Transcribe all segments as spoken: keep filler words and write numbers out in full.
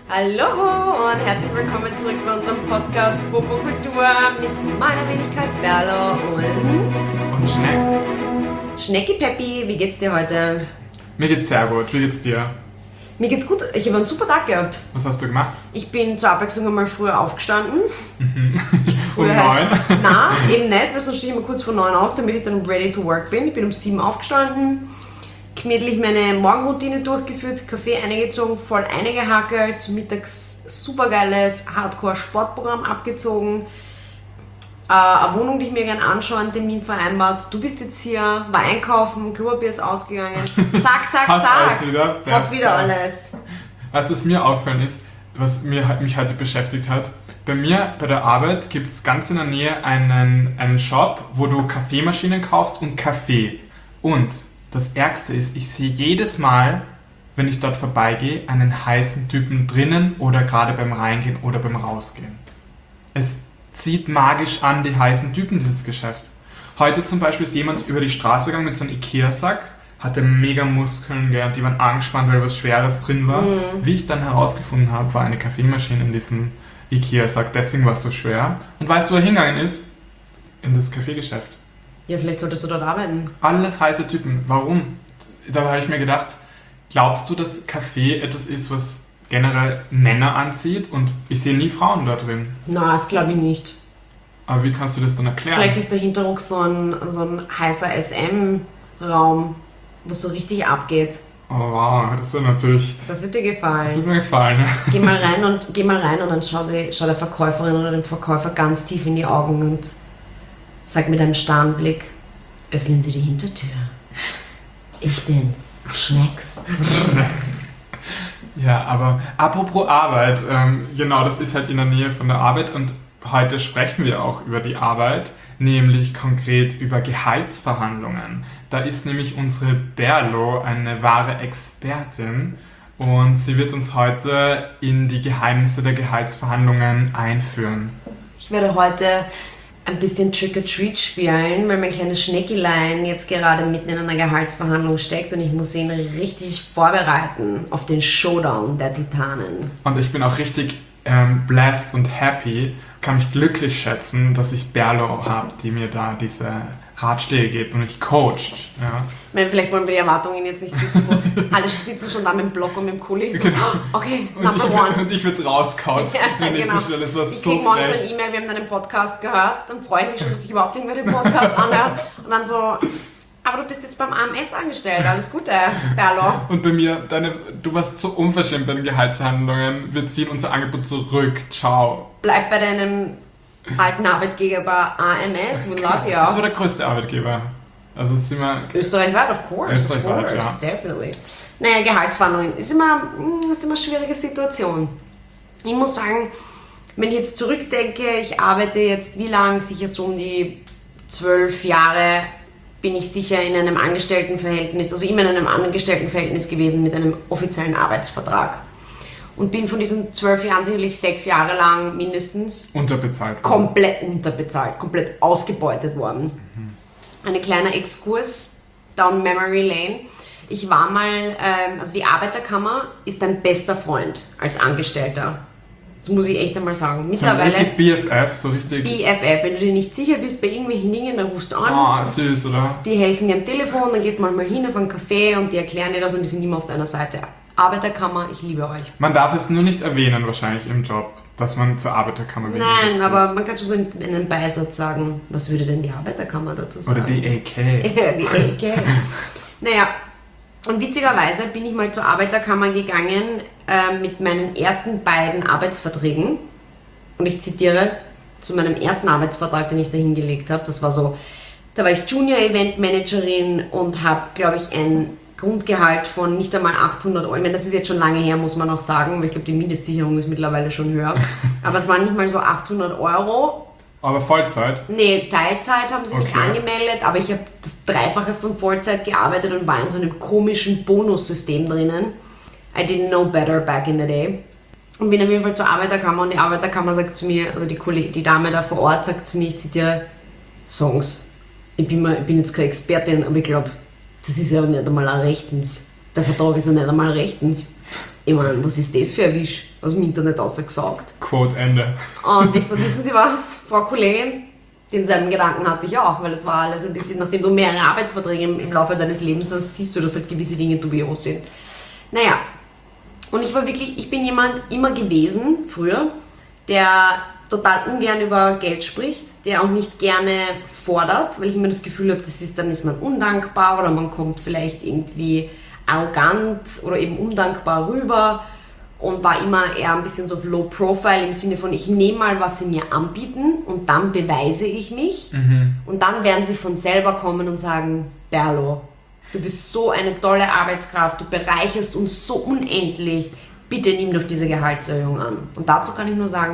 Hallo und herzlich willkommen zurück bei unserem Podcast Popokultur mit meiner Wenigkeit Berlo und... Und Schnecks. Schnecki Peppi, wie geht's dir heute? Mir geht's sehr gut, wie geht's dir? Mir geht's gut, ich habe einen super Tag gehabt. Was hast du gemacht? Ich bin zur Abwechslung einmal früher aufgestanden. Mhm. Um neun? Nein, eben nicht, weil sonst stehe ich immer kurz vor neun auf, damit ich dann ready to work bin. Ich bin um sieben aufgestanden, gemütlich meine Morgenroutine durchgeführt, Kaffee eingezogen, voll eingehackelt, zum Mittags supergeiles Hardcore-Sportprogramm abgezogen, äh, eine Wohnung, die ich mir gerne anschaue, einen Termin vereinbart. Du bist jetzt hier, war einkaufen, Klopapier ist ausgegangen. Zack, zack, Hast zack. alles wieder? Hab wieder alles. Weißt du, was mir auffällt ist, was mir, mich heute beschäftigt hat? Bei mir, bei der Arbeit, gibt es ganz in der Nähe einen, einen Shop, wo du Kaffeemaschinen kaufst und Kaffee. Und das Ärgste ist, ich sehe jedes Mal, wenn ich dort vorbeigehe, einen heißen Typen drinnen oder gerade beim Reingehen oder beim Rausgehen. Es zieht magisch an, die heißen Typen, dieses Geschäft. Heute zum Beispiel ist jemand über die Straße gegangen mit so einem Ikea-Sack, hatte mega Muskeln, gell, die waren angespannt, weil was Schweres drin war. Mhm. Wie ich dann herausgefunden habe, war eine Kaffeemaschine in diesem Ikea-Sack, deswegen war es so schwer. Und weißt du, wo er hingegangen ist? In das Kaffeegeschäft. Ja, vielleicht solltest du dort arbeiten. Alles heiße Typen. Warum? Da habe ich mir gedacht, glaubst du, dass Kaffee etwas ist, was generell Männer anzieht? Und ich sehe nie Frauen da drin. Na, das glaube ich nicht. Aber wie kannst du das dann erklären? Vielleicht ist der Hinterruck so ein, so ein heißer S M-Raum, wo es so richtig abgeht. Oh wow, das wird natürlich... Das wird dir gefallen. Das wird mir gefallen. Geh mal rein und, geh mal rein und dann schau, sie, schau der Verkäuferin oder dem Verkäufer ganz tief in die Augen und sag mit einem starren Blick, öffnen Sie die Hintertür. Ich bin's, Schnecks. Ja, aber apropos Arbeit, ähm, genau, das ist halt in der Nähe von der Arbeit und heute sprechen wir auch über die Arbeit, nämlich konkret über Gehaltsverhandlungen. Da ist nämlich unsere Berlo eine wahre Expertin und sie wird uns heute in die Geheimnisse der Gehaltsverhandlungen einführen. Ich werde heute ein bisschen Trick-or-Treat spielen, weil mein kleines Schneckilein jetzt gerade mitten in einer Gehaltsverhandlung steckt und ich muss ihn richtig vorbereiten auf den Showdown der Titanen. Und ich bin auch richtig ähm, blessed und happy, kann mich glücklich schätzen, dass ich Berlo habe, die mir da diese Ratschläge gibt und mich coacht. Ja. Ich meine, vielleicht wollen wir die Erwartungen jetzt nicht viel zu groß. Alle sitzen schon da mit dem Block und mit dem Kuli. So, genau. Okay, number und ich, one. Und ich würde rauskauen. Ja, genau. Stelle. Das war ich so kriege morgens frech. ein E-Mail, wir haben deinen Podcast gehört. Dann freue ich mich schon, dass ich überhaupt irgendwer den Podcast anhört. Und dann so, aber du bist jetzt beim A M S angestellt. Alles Gute, Berlo. Und bei mir, deine, du warst so unverschämt bei den Gehaltsverhandlungen. Wir ziehen unser Angebot zurück. Ciao. Bleib bei deinem alten Arbeitgeber A M S, we love you. Das war der größte Arbeitgeber. Also sind wir österreichweit, of course. Österreichweit, of course, ja. Definitely. Naja, Gehaltsverhandlungen ist immer, ist immer eine schwierige Situation. Ich muss sagen, wenn ich jetzt zurückdenke, ich arbeite jetzt wie lang? Sicher so um die zwölf Jahre bin ich sicher in einem Angestelltenverhältnis, also immer in einem Angestelltenverhältnis gewesen mit einem offiziellen Arbeitsvertrag. Und bin von diesen zwölf Jahren sicherlich sechs Jahre lang mindestens unterbezahlt. Komplett unterbezahlt, komplett ausgebeutet worden. Mhm. Ein kleiner Exkurs down Memory Lane. Ich war mal, ähm, also die Arbeiterkammer ist dein bester Freund als Angestellter. Das muss ich echt einmal sagen. Mittlerweile so richtig B F F, so richtig... B F F, wenn du dir nicht sicher bist bei irgendwelchen Dingen, dann rufst du an. Ah, oh, süß, oder? Die helfen dir am Telefon, dann gehst du mal hin auf einen Café und die erklären dir das und die sind immer auf deiner Seite. Arbeiterkammer, ich liebe euch. Man darf es nur nicht erwähnen wahrscheinlich im Job, dass man zur Arbeiterkammer will. Nein, aber man kann schon so in einem Beisatz sagen, was würde denn die Arbeiterkammer dazu sagen? Oder die A K. Die A K. Naja, und witzigerweise bin ich mal zur Arbeiterkammer gegangen äh, mit meinen ersten beiden Arbeitsverträgen. Und ich zitiere, zu meinem ersten Arbeitsvertrag, den ich da hingelegt habe, das war so, da war ich Junior Event Managerin und habe, glaube ich, ein Grundgehalt von nicht einmal achthundert Euro. Ich meine, das ist jetzt schon lange her, muss man auch sagen, weil ich glaube, die Mindestsicherung ist mittlerweile schon höher. Aber es waren nicht mal so achthundert Euro. Aber Vollzeit? Nee, Teilzeit haben sie okay. mich angemeldet, aber ich habe das Dreifache von Vollzeit gearbeitet und war in so einem komischen Bonussystem drinnen. I didn't know better back in the day. Und bin auf jeden Fall zur Arbeiterkammer und die Arbeiterkammer sagt zu mir, also die, Kollegin, die Dame da vor Ort sagt zu mir, ich zitiere, Songs, ich bin, mal, ich bin jetzt keine Expertin, aber ich glaube, das ist ja nicht einmal rechtens. Der Vertrag ist ja nicht einmal rechtens. Ich meine, was ist das für ein Wisch? Aus dem Internet ausgesaugt. Quote Ende. Und ich so, wissen Sie was, Frau Kollegin? Denselben Gedanken hatte ich auch, weil es war alles ein bisschen, nachdem du mehrere Arbeitsverträge im, im Laufe deines Lebens hast, siehst du, dass halt gewisse Dinge dubios sind. Naja, und ich war wirklich, ich bin jemand immer gewesen, früher, der total ungern über Geld spricht, der auch nicht gerne fordert, weil ich immer das Gefühl habe, das ist, dann ist man undankbar oder man kommt vielleicht irgendwie arrogant oder eben undankbar rüber und war immer eher ein bisschen so auf Low Profile im Sinne von, ich nehme mal, was sie mir anbieten und dann beweise ich mich Mhm. und dann werden sie von selber kommen und sagen, Berlo, du bist so eine tolle Arbeitskraft, du bereicherst uns so unendlich, bitte nimm doch diese Gehaltserhöhung an. Und dazu kann ich nur sagen,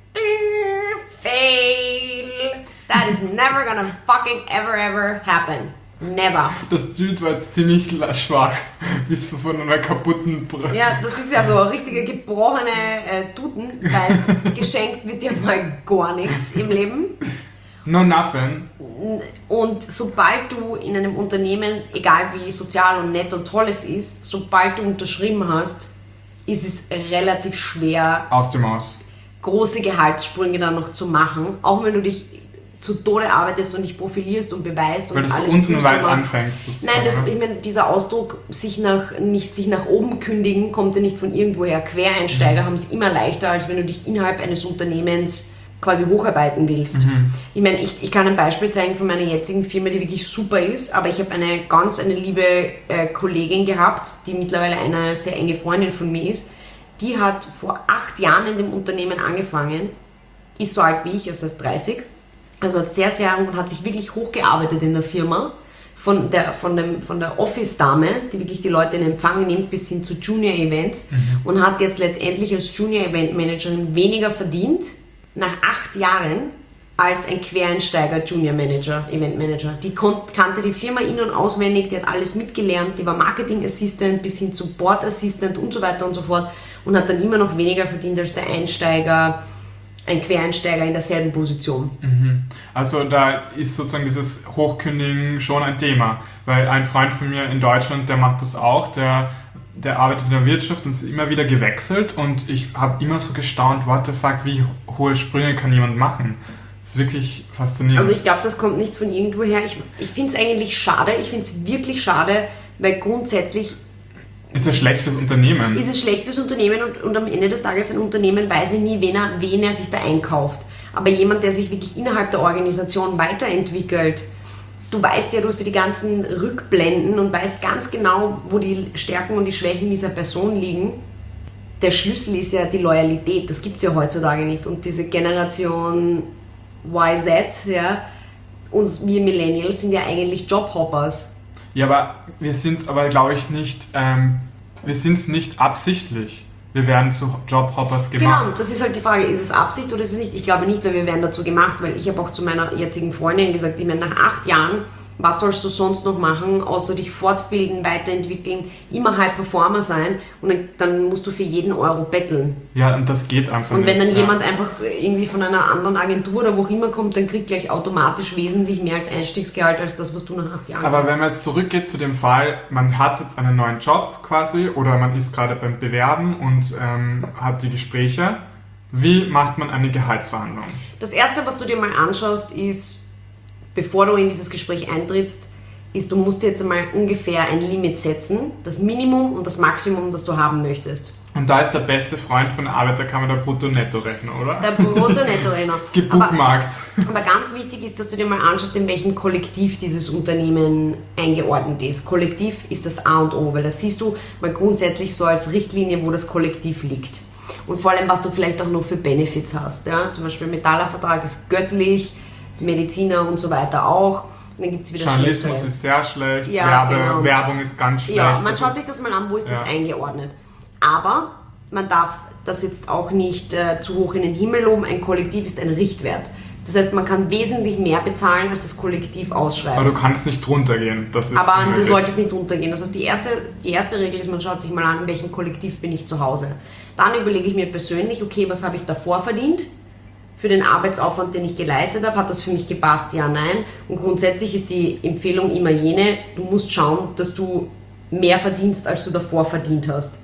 fail, that is never gonna fucking ever ever happen. Never. Das Dude war jetzt ziemlich la- schwach, wie so von einer kaputten Brille. Ja, das ist ja so richtige gebrochene äh, Tuten, weil geschenkt wird dir mal gar nichts im Leben. No nothing. Und sobald du in einem Unternehmen, egal wie sozial und nett und toll es ist, sobald du unterschrieben hast, ist es relativ schwer, Aus dem Aus. große Gehaltssprünge dann noch zu machen, auch wenn du dich zu Tode arbeitest und dich profilierst und beweist Weil und du so alles unten tust, weit du machst. anfängst sozusagen. Nein, das, oder? ich meine, dieser Ausdruck, sich nach, nicht, sich nach oben kündigen, kommt ja nicht von irgendwoher. Quereinsteiger Mhm. haben es immer leichter, als wenn du dich innerhalb eines Unternehmens quasi hocharbeiten willst. Mhm. Ich meine, ich, ich kann ein Beispiel zeigen von meiner jetzigen Firma, die wirklich super ist, aber ich habe eine ganz eine liebe äh, Kollegin gehabt, die mittlerweile eine sehr enge Freundin von mir ist. Die hat vor acht Jahren in dem Unternehmen angefangen, ist so alt wie ich, also ist dreißig, also hat sehr, sehr und hat sich wirklich hochgearbeitet in der Firma, von der, von dem, von der Office-Dame, die wirklich die Leute in Empfang nimmt, bis hin zu Junior-Events und hat jetzt letztendlich als Junior-Event-Managerin weniger verdient, nach acht Jahren, als ein Quereinsteiger Junior-Manager, Event-Manager. Die kon- kannte die Firma in- und auswendig, die hat alles mitgelernt, die war Marketing-Assistant bis hin zu Board-Assistant und so weiter und so fort und hat dann immer noch weniger verdient als der Einsteiger, ein Quereinsteiger in derselben Position. Mhm. Also da ist sozusagen dieses Hochkündigen schon ein Thema, weil ein Freund von mir in Deutschland, der macht das auch, der, der arbeitet in der Wirtschaft und ist immer wieder gewechselt und ich habe immer so gestaunt, what the fuck, wie hohe Sprünge kann jemand machen? Das ist wirklich faszinierend. Also ich glaube, das kommt nicht von irgendwoher. Ich, ich finde es eigentlich schade, ich finde es wirklich schade, weil grundsätzlich ist ja schlecht fürs Unternehmen. ist es schlecht fürs Unternehmen und, und am Ende des Tages ein Unternehmen weiß ja nie, wen er, wen er sich da einkauft. Aber jemand, der sich wirklich innerhalb der Organisation weiterentwickelt, du weißt ja, du hast ja die ganzen Rückblenden und weißt ganz genau, wo die Stärken und die Schwächen dieser Person liegen. Der Schlüssel ist ja die Loyalität, das gibt es ja heutzutage nicht. Und diese Generation Y Z, ja, uns, wir Millennials sind ja eigentlich Jobhoppers. Ja, aber wir sind es aber, glaube ich, nicht, ähm, wir sind es nicht absichtlich. Wir werden zu Jobhoppers gemacht. Genau, das ist halt die Frage, ist es Absicht oder ist es nicht? Ich glaube nicht, weil wir werden dazu gemacht, weil ich habe auch zu meiner jetzigen Freundin gesagt, ich meine, nach acht Jahren, was sollst du sonst noch machen, außer dich fortbilden, weiterentwickeln, immer High Performer sein und dann, dann musst du für jeden Euro betteln. Ja, und das geht einfach Und nicht. wenn dann ja. jemand einfach irgendwie von einer anderen Agentur oder wo auch immer kommt, dann kriegt gleich automatisch wesentlich mehr als Einstiegsgehalt als das, was du nach acht Jahren Aber hast. wenn man jetzt zurückgeht zu dem Fall, man hat jetzt einen neuen Job quasi oder man ist gerade beim Bewerben und ähm, hat die Gespräche, wie macht man eine Gehaltsverhandlung? Das Erste, was du dir mal anschaust, ist, bevor du in dieses Gespräch eintrittst, ist, du musst dir jetzt einmal ungefähr ein Limit setzen, das Minimum und das Maximum, das du haben möchtest. Und da ist der beste Freund von der Arbeiterkammer der Brutto-Netto-Rechner, oder? Der Brutto-Netto-Rechner. Aber, Gebuchmarkt. aber ganz wichtig ist, dass du dir mal anschaust, in welchem Kollektiv dieses Unternehmen eingeordnet ist. Kollektiv ist das A und O, weil das siehst du mal grundsätzlich so als Richtlinie, wo das Kollektiv liegt. Und vor allem, was du vielleicht auch noch für Benefits hast. Ja? Zum Beispiel Metallervertrag ist göttlich, Mediziner und so weiter auch. Und dann gibt's wieder Journalismus schlechtere. ist sehr schlecht, Ja, Werbe, genau. Werbung ist ganz schlecht. Ja, man Das schaut ist- sich das mal an, wo ist das ja. eingeordnet. Aber man darf das jetzt auch nicht äh, zu hoch in den Himmel loben. Ein Kollektiv ist ein Richtwert. Das heißt, man kann wesentlich mehr bezahlen, als das Kollektiv ausschreibt. Aber du kannst nicht drunter gehen. Das ist Aber du unmöglich. solltest nicht runtergehen. Das heißt, die erste, die erste Regel ist, man schaut sich mal an, in welchem Kollektiv bin ich zu Hause. Dann überlege ich mir persönlich, okay, was habe ich davor verdient? Für den Arbeitsaufwand, den ich geleistet habe, hat das für mich gepasst? Ja, nein. Und grundsätzlich ist die Empfehlung immer jene, du musst schauen, dass du mehr verdienst, als du davor verdient hast.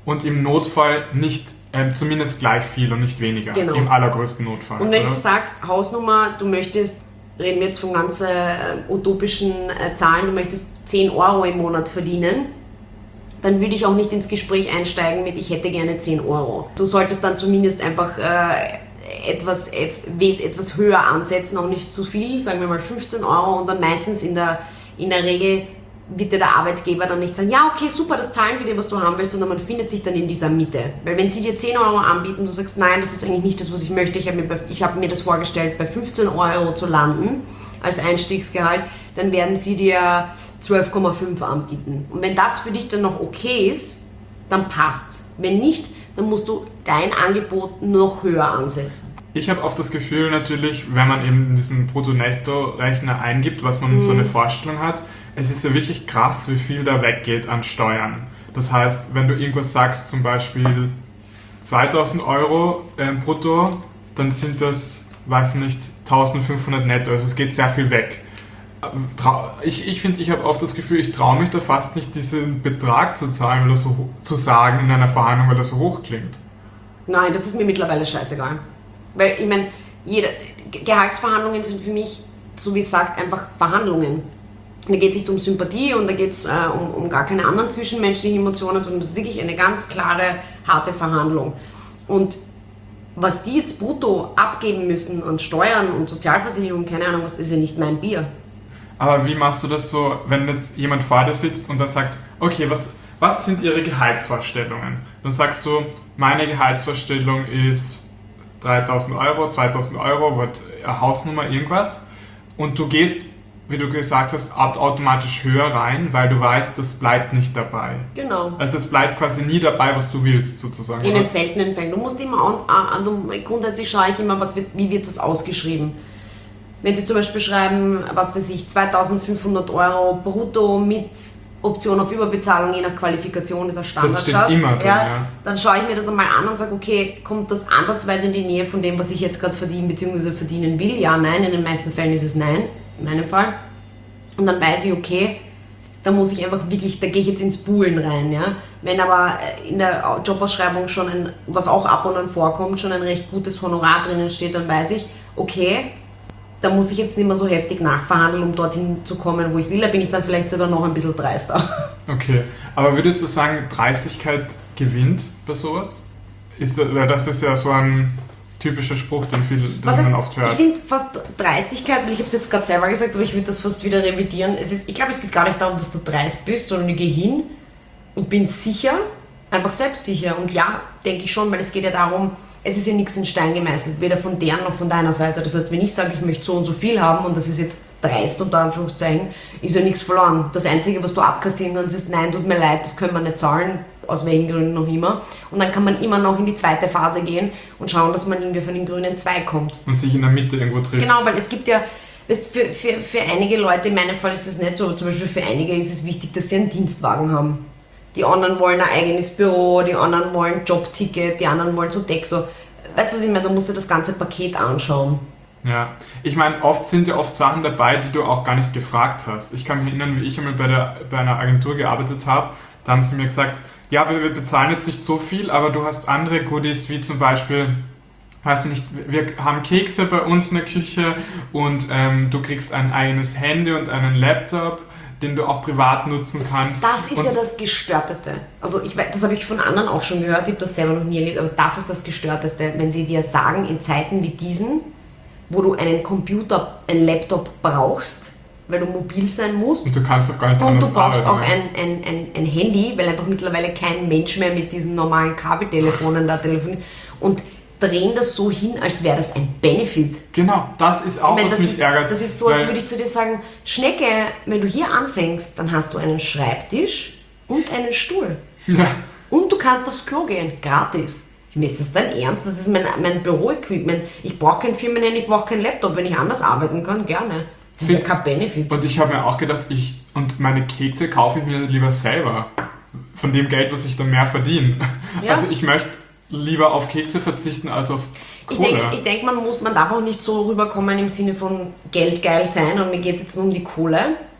und im Notfall nicht ähm, zumindest gleich viel und nicht weniger. Genau. Im allergrößten Notfall. Und wenn oder? du sagst, Hausnummer, du möchtest, reden wir jetzt von ganz äh, utopischen äh, Zahlen, du möchtest zehn Euro im Monat verdienen, dann würde ich auch nicht ins Gespräch einsteigen mit, ich hätte gerne zehn Euro. Du solltest dann zumindest einfach äh, etwas, et, etwas höher ansetzen, auch nicht zu viel, sagen wir mal fünfzehn Euro, und dann meistens in der, in der Regel wird dir der Arbeitgeber dann nicht sagen, ja okay, super, das zahlen wir dir, was du haben willst, sondern man findet sich dann in dieser Mitte. Weil wenn sie dir zehn Euro anbieten, du sagst, nein, das ist eigentlich nicht das, was ich möchte, ich habe mir, ich habe mir das vorgestellt, bei fünfzehn Euro zu landen als Einstiegsgehalt, dann werden sie dir zwölf Komma fünf anbieten. Und wenn das für dich dann noch okay ist, dann passt's. Wenn nicht, dann musst du dein Angebot noch höher ansetzen. Ich habe oft das Gefühl natürlich, wenn man eben diesen Brutto-Netto-Rechner eingibt, was man mhm. so eine Vorstellung hat, es ist ja wirklich krass, wie viel da weggeht an Steuern. Das heißt, wenn du irgendwas sagst, zum Beispiel zweitausend Euro äh, brutto, dann sind das, weiß nicht, eintausendfünfhundert netto. Also es geht sehr viel weg. Ich, ich finde, ich habe oft das Gefühl, ich traue mich da fast nicht, diesen Betrag zu zahlen, weil das so, zu sagen in einer Verhandlung, weil das so hoch klingt. Nein, das ist mir mittlerweile scheißegal. Weil, ich meine, Gehaltsverhandlungen sind für mich, so wie es sagt, einfach Verhandlungen. Da geht es nicht um Sympathie und da geht es äh, um, um gar keine anderen zwischenmenschlichen Emotionen, sondern das ist wirklich eine ganz klare, harte Verhandlung. Und was die jetzt brutto abgeben müssen an Steuern und Sozialversicherung, keine Ahnung, was ist ja nicht mein Bier. Aber wie machst du das so, wenn jetzt jemand vor dir sitzt und dann sagt, okay, was, was sind Ihre Gehaltsvorstellungen? Dann sagst du, meine Gehaltsvorstellung ist dreitausend Euro, zweitausend Euro, Hausnummer, irgendwas. Und du gehst, wie du gesagt hast, automatisch höher rein, weil du weißt, das bleibt nicht dabei. Genau. Also es bleibt quasi nie dabei, was du willst, sozusagen. In den seltenen Fällen. Du musst immer, an, an, grundsätzlich schaue ich immer, was wird, wie wird das ausgeschrieben. Wenn sie zum Beispiel schreiben, was weiß ich, zweitausendfünfhundert Euro brutto mit Option auf Überbezahlung, je nach Qualifikation, ist ein Standardsatz. Das steht immer drin, ja, ja. Dann schaue ich mir das einmal an und sage, okay, kommt das ansatzweise in die Nähe von dem, was ich jetzt gerade verdienen bzw. verdienen will? Ja, nein, in den meisten Fällen ist es nein, in meinem Fall. Und dann weiß ich, okay, da muss ich einfach wirklich, da gehe ich jetzt ins Buhlen rein. Ja? Wenn aber in der Jobausschreibung schon, ein, was auch ab und an vorkommt, schon ein recht gutes Honorar drinnen steht, dann weiß ich, okay, da muss ich jetzt nicht mehr so heftig nachverhandeln, um dorthin zu kommen, wo ich will. Da bin ich dann vielleicht sogar noch ein bisschen dreister. Okay, aber würdest du sagen, Dreistigkeit gewinnt bei sowas? Ist das, weil das ist ja so ein typischer Spruch, den, viel, den Was man heißt, oft hört. Ich finde fast Dreistigkeit, weil ich habe es jetzt gerade selber gesagt, aber ich würde das fast wieder revidieren. Es ist, ich glaube, es geht gar nicht darum, dass du dreist bist, sondern ich gehe hin und bin sicher, einfach selbstsicher. Und ja, denke ich schon, weil es geht ja darum, es ist ja nichts in Stein gemeißelt, weder von deren noch von deiner Seite. Das heißt, wenn ich sage, ich möchte so und so viel haben und das ist jetzt dreist unter Anführungszeichen, ist ja nichts verloren. Das Einzige, was du abkassieren kannst, ist, nein, tut mir leid, das können wir nicht zahlen, aus welchen Gründen noch immer. Und dann kann man immer noch in die zweite Phase gehen und schauen, dass man irgendwie von den grünen zwei kommt. Und sich in der Mitte irgendwo trifft. Genau, weil es gibt ja, für, für, für einige Leute, in meinem Fall ist es nicht so, aber zum Beispiel für einige ist es wichtig, dass sie einen Dienstwagen haben. Die anderen wollen ein eigenes Büro, die anderen wollen Jobticket, die anderen wollen so Deck, so. Weißt du, was ich meine? Du musst dir das ganze Paket anschauen. Ja, ich meine, oft sind ja oft Sachen dabei, die du auch gar nicht gefragt hast. Ich kann mich erinnern, wie ich einmal bei, der, bei einer Agentur gearbeitet habe, da haben sie mir gesagt, ja, wir, wir bezahlen jetzt nicht so viel, aber du hast andere Goodies, wie zum Beispiel, weiß ich nicht, wir haben Kekse bei uns in der Küche und ähm, du kriegst ein eigenes Handy und einen Laptop, den du auch privat nutzen kannst. Das ist und ja das Gestörteste. Also ich weiß, das habe ich von anderen auch schon gehört, ich habe das selber noch nie erlebt, aber das ist das Gestörteste, wenn sie dir sagen, in Zeiten wie diesen, wo du einen Computer, einen Laptop brauchst, weil du mobil sein musst. Und du kannst doch gar nicht Und anders du brauchst arbeiten, auch ein, ein, ein, ein Handy, weil einfach mittlerweile kein Mensch mehr mit diesen normalen Kabeltelefonen da telefoniert. Und drehen das so hin, als wäre das ein Benefit. Genau, das ist auch, ich meine, was mich ist, ärgert. Das ist so, als würde ich zu dir sagen, Schnecke, wenn du hier anfängst, dann hast du einen Schreibtisch und einen Stuhl. Ja. Und du kannst aufs Klo gehen, gratis. Mir ist das dein Ernst? Das ist mein, mein Büroequipment. Ich brauche kein Firmenhandy, ich brauche kein Laptop. Wenn ich anders arbeiten kann, gerne. Das ist ja kein Benefit. Und ich habe mir auch gedacht, ich und meine Kekse kaufe ich mir lieber selber. Von dem Geld, was ich dann mehr verdiene. Ja. Also ich möchte lieber auf Kekse verzichten als auf Kohle. Ich denke, ich denk, man, muss, man darf auch nicht so rüberkommen im Sinne von Geld geil sein und mir geht jetzt nur um die Kohle.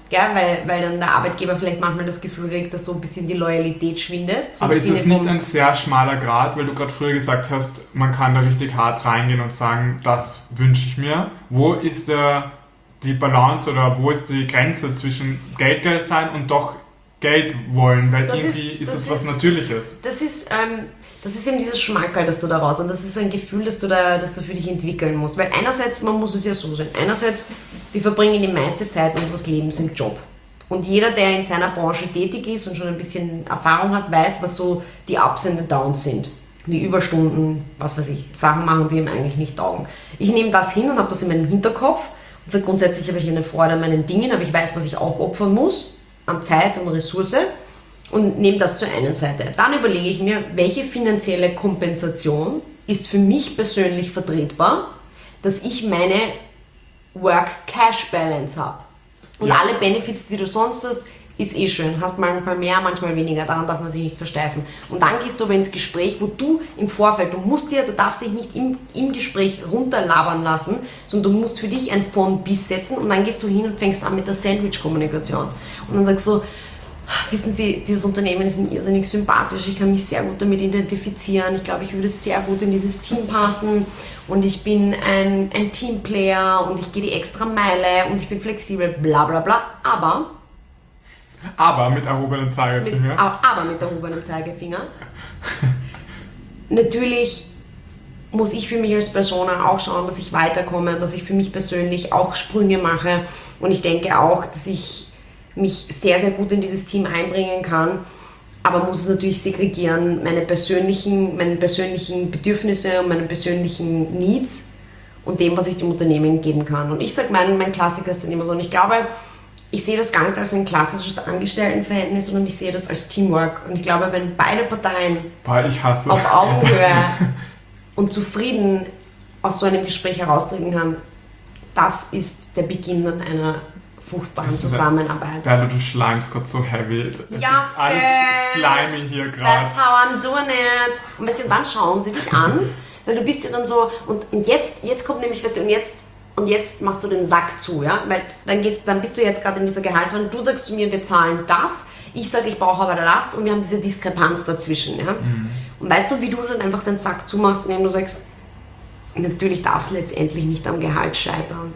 Gell? Weil, weil dann der Arbeitgeber vielleicht manchmal das Gefühl kriegt, dass so ein bisschen die Loyalität schwindet. So aber ist Sinne es nicht vom, ein sehr schmaler Grad, weil du gerade früher gesagt hast, man kann da richtig hart reingehen und sagen, das wünsche ich mir. Wo ist der, die Balance oder wo ist die Grenze zwischen Geldgeil sein und doch Geld wollen? Weil Das irgendwie ist- ist das es was ist- Natürliches. Das ist, ähm, das ist eben dieses Schmankerl, das du da raus und das ist ein Gefühl, das du da, das du für dich entwickeln musst. Weil einerseits, man muss es ja so sehen, einerseits, wir verbringen die meiste Zeit unseres Lebens im Job. Und jeder, der in seiner Branche tätig ist und schon ein bisschen Erfahrung hat, weiß, was so die Ups und Downs sind. Wie Überstunden, was weiß ich, Sachen machen, die ihm eigentlich nicht taugen. Ich nehme das hin und habe das in meinem Hinterkopf. Und so grundsätzlich habe ich eine Freude an meinen Dingen, aber ich weiß, was ich auch opfern muss an Zeit und Ressource und nehme das zur einen Seite. Dann überlege ich mir, welche finanzielle Kompensation ist für mich persönlich vertretbar, dass ich meine Work-Cash-Balance habe. Und Ja. alle Benefits, die du sonst hast, ist eh schön. Hast manchmal mehr, manchmal weniger. Daran darf man sich nicht versteifen. Und dann gehst du aber ins Gespräch, wo du im Vorfeld, du musst dir, du darfst dich nicht im, im Gespräch runterlabern lassen, sondern du musst für dich ein von bis setzen und dann gehst du hin und fängst an mit der Sandwich-Kommunikation. Und dann sagst du, wissen Sie, dieses Unternehmen ist irrsinnig sympathisch, ich kann mich sehr gut damit identifizieren, ich glaube, ich würde sehr gut in dieses Team passen und ich bin ein, ein Teamplayer und ich gehe die extra Meile und ich bin flexibel, bla bla bla, aber Aber mit erhobenem mit, Zeigefinger. aber mit erhobenem Zeigefinger. Natürlich muss ich für mich als Person auch schauen, dass ich weiterkomme, dass ich für mich persönlich auch Sprünge mache und ich denke auch, dass ich mich sehr, sehr gut in dieses Team einbringen kann, aber muss es natürlich segregieren, meine persönlichen, meine persönlichen Bedürfnisse und meine persönlichen Needs und dem, was ich dem Unternehmen geben kann. Und ich sage, mein, mein Klassiker ist dann immer so, und ich glaube, ich sehe das gar nicht als ein klassisches Angestelltenverhältnis, sondern ich sehe das als Teamwork. Und ich glaube, wenn beide Parteien Boah, ich hasse auf Augenhöhe und zufrieden aus so einem Gespräch heraustreten kann, das ist der Beginn dann einer fruchtbaren Das ist Zusammenarbeit. Berlo, du schleimst gerade so heavy. Es Yes, ist alles bitch. slimy hier gerade. That's how I'm doing it. Und weißt du, und dann schauen sie dich an, weil du bist ja dann so, und, und jetzt, jetzt kommt nämlich, weißt du, und jetzt, und jetzt machst du den Sack zu, ja, weil dann, geht, dann bist du jetzt gerade in dieser Gehaltsverhandlung, du sagst zu mir, wir zahlen das, ich sage, ich brauche aber das, und wir haben diese Diskrepanz dazwischen, ja. Mhm. Und weißt du, wie du dann einfach den Sack zumachst, indem du sagst, natürlich darf es letztendlich nicht am Gehalt scheitern.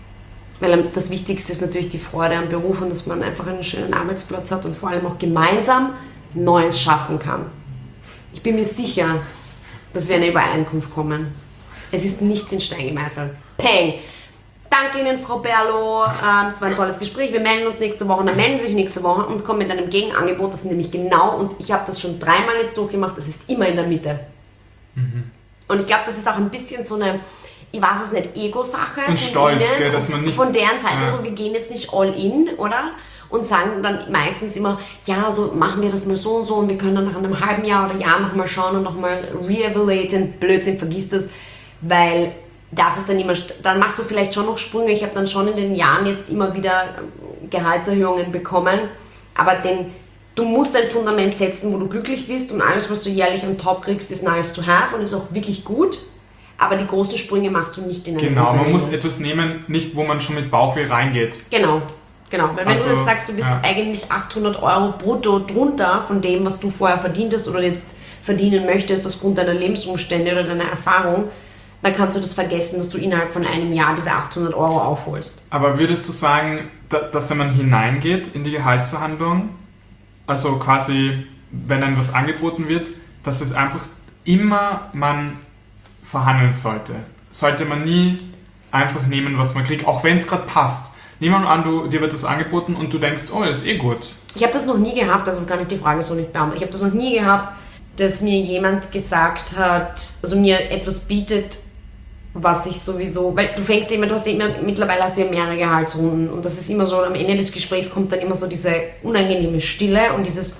Weil das Wichtigste ist natürlich die Freude am Beruf und dass man einfach einen schönen Arbeitsplatz hat und vor allem auch gemeinsam Neues schaffen kann. Ich bin mir sicher, dass wir eine Übereinkunft kommen. Es ist nichts in Stein gemeißelt. Peng! Danke Ihnen, Frau Berlo. Ähm, Es war ein tolles Gespräch. Wir melden uns nächste Woche. Dann melden Sie sich nächste Woche und kommen mit einem Gegenangebot. Das ist nämlich genau, und ich habe das schon dreimal jetzt durchgemacht, das ist immer in der Mitte. Mhm. Und ich glaube, das ist auch ein bisschen so eine, ich weiß es nicht, Ego-Sache Und von Stolz, ihnen, gell, dass man nicht- von deren Seite, Ja. so wir gehen jetzt nicht all in, oder? Und sagen dann meistens immer, ja, so machen wir das mal so und so und wir können dann nach einem halben Jahr oder Jahr nochmal schauen und nochmal re-evaluaten. Blödsinn, vergiss das, weil das ist dann immer, dann machst du vielleicht schon noch Sprünge. Ich habe dann schon in den Jahren jetzt immer wieder Gehaltserhöhungen bekommen, aber den, du musst ein Fundament setzen, wo du glücklich bist, und alles, was du jährlich on top kriegst, ist nice to have und ist auch wirklich gut. Aber die großen Sprünge machst du nicht in einem Genau, man Unternehmen. muss etwas nehmen, nicht wo man schon mit Bauchweh reingeht. Genau, genau. Weil wenn Also, du jetzt sagst, du bist ja. eigentlich achthundert Euro brutto drunter von dem, was du vorher verdient hast oder jetzt verdienen möchtest aufgrund deiner Lebensumstände oder deiner Erfahrung, dann kannst du das vergessen, dass du innerhalb von einem Jahr diese achthundert Euro aufholst. Aber würdest du sagen, da- dass wenn man hineingeht in die Gehaltsverhandlung, also quasi, wenn einem was angeboten wird, dass es einfach immer man verhandeln sollte? Sollte man nie einfach nehmen, was man kriegt, auch wenn es gerade passt. Nehmen wir an, du, dir wird was angeboten und du denkst, oh, das ist eh gut. Ich habe das noch nie gehabt, also kann ich die Frage so nicht beantworten. Ich habe das noch nie gehabt, dass mir jemand gesagt hat, also mir etwas bietet, was ich sowieso, weil du fängst immer, du hast ja immer, mittlerweile hast du ja mehrere Gehaltsrunden und das ist immer so, am Ende des Gesprächs kommt dann immer so diese unangenehme Stille und dieses,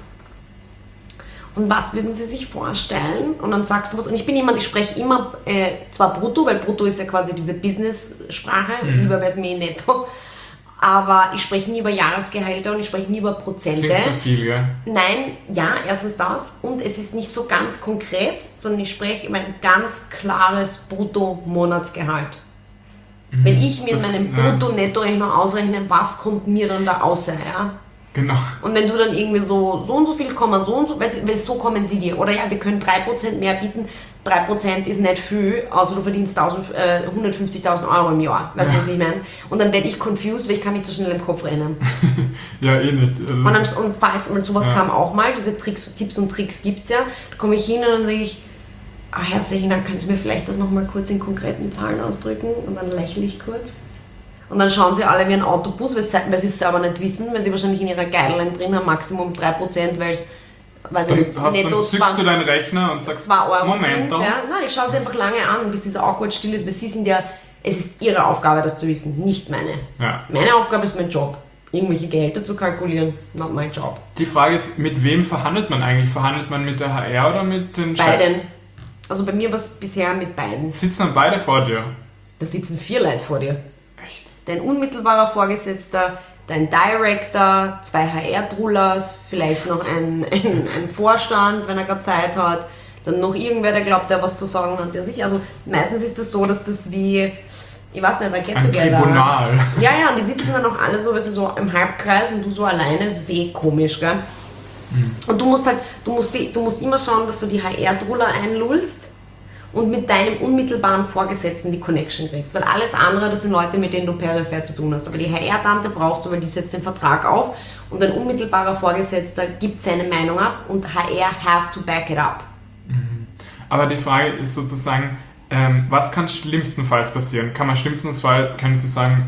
und was würden Sie sich vorstellen? Und dann sagst du was, und ich bin jemand, ich spreche immer äh, zwar brutto, weil brutto ist ja quasi diese Business-Sprache, Mhm. lieber wäre es mir netto, aber ich spreche nie über Jahresgehälter und ich spreche nie über Das Prozente. klingt zu viel, gell? Nein, ja, erstens das, und es ist nicht so ganz konkret, sondern ich spreche über ein ganz klares Brutto-Monatsgehalt. Mhm. Wenn ich mir das, in meinem ja. Brutto-Netto-Rechner ausrechne, was kommt mir dann da außer, ja? Genau. Und wenn du dann irgendwie so, so und so viel kommen, so und so, weil, weil so kommen sie dir. Oder ja, wir können drei Prozent mehr bieten, drei Prozent ist nicht viel, außer du verdienst hundertfünfzigtausend Euro im Jahr. Weißt du, ja. was ich meine? Und dann werde ich confused, weil ich kann nicht so schnell im Kopf rennen. Ja, eh nicht. Und, dann, und falls mal sowas ja. kam auch mal, diese Tricks, Tipps und Tricks gibt es ja, da komme ich hin und dann sage ich, ah, herzlichen Dank, können Sie mir vielleicht das nochmal kurz in konkreten Zahlen ausdrücken? Und dann lächle ich kurz. Und dann schauen sie alle wie ein Autobus, weil sie, weil sie es selber nicht wissen, weil sie wahrscheinlich in ihrer Guideline drin haben, Maximum drei Prozent, weil es, weiß dann, ich nicht, hast, netto dann zückst du deinen Rechner und sagst, zwei Euro Moment sind. Ja. Nein, ich schaue sie einfach lange an, bis dieser awkward still ist, weil sie sind ja, es ist ihre Aufgabe, das zu wissen, nicht meine. Ja. Meine Aufgabe ist mein Job, irgendwelche Gehälter zu kalkulieren, not my job. Die Frage ist, mit wem verhandelt man eigentlich? Verhandelt man mit der H R oder mit den Chefs? Beiden. Also bei mir war es bisher mit beiden. Sitzen dann beide vor dir? Da sitzen vier Leute vor dir. Echt? Dein unmittelbarer Vorgesetzter, dein Director, zwei H R-Trullers, vielleicht noch ein, ein, ein Vorstand, wenn er gerade Zeit hat, dann noch irgendwer, der glaubt, der was zu sagen hat, der sich, also meistens ist das so, dass das wie, ich weiß nicht, ein Get Ein Together. Tribunal. Ja, ja, und die sitzen dann auch alle so, weißt du, so im Halbkreis und du so alleine, das ist eh komisch, gell? Mhm. Und du musst halt, du musst, die, du musst immer schauen, dass du die H R-Truller einlullst und mit deinem unmittelbaren Vorgesetzten die Connection kriegst. Weil alles andere, das sind Leute, mit denen du peripher zu tun hast. Aber die H R-Tante brauchst du, weil die setzt den Vertrag auf und dein unmittelbarer Vorgesetzter gibt seine Meinung ab und H R has to back it up. Mhm. Aber die Frage ist sozusagen, ähm, was kann schlimmstenfalls passieren? Kann man schlimmstenfalls, können Sie sagen,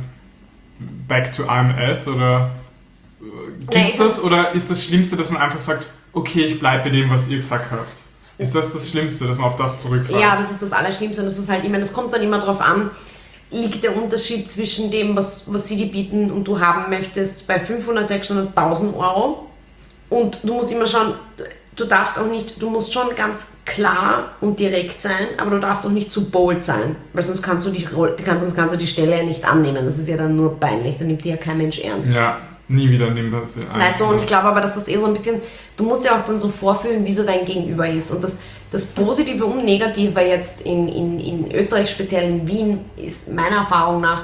back to A M S oder gibt es das? Oder ist das Schlimmste, dass man einfach sagt, okay, ich bleibe bei dem, was ihr gesagt habt? Ist das das Schlimmste, dass man auf das zurückfällt? Ja, das ist das Allerschlimmste. Und das ist halt immer, das kommt dann immer drauf an, liegt der Unterschied zwischen dem, was, was sie dir bieten und du haben möchtest, bei fünfhundert, sechshunderttausend Euro. Und du musst immer schauen, du darfst auch nicht, du musst schon ganz klar und direkt sein, aber du darfst auch nicht zu bold sein, weil sonst kannst du die, sonst kannst du die Stelle ja nicht annehmen. Das ist ja dann nur peinlich, dann nimmt die ja kein Mensch ernst. Ja. Nie wieder nimmt das ein. Weißt du, und ich glaube aber, dass das eh so ein bisschen, du musst ja auch dann so vorfühlen, wie so dein Gegenüber ist. Und das, das Positive und Negative jetzt in, in, in Österreich, speziell in Wien, ist meiner Erfahrung nach,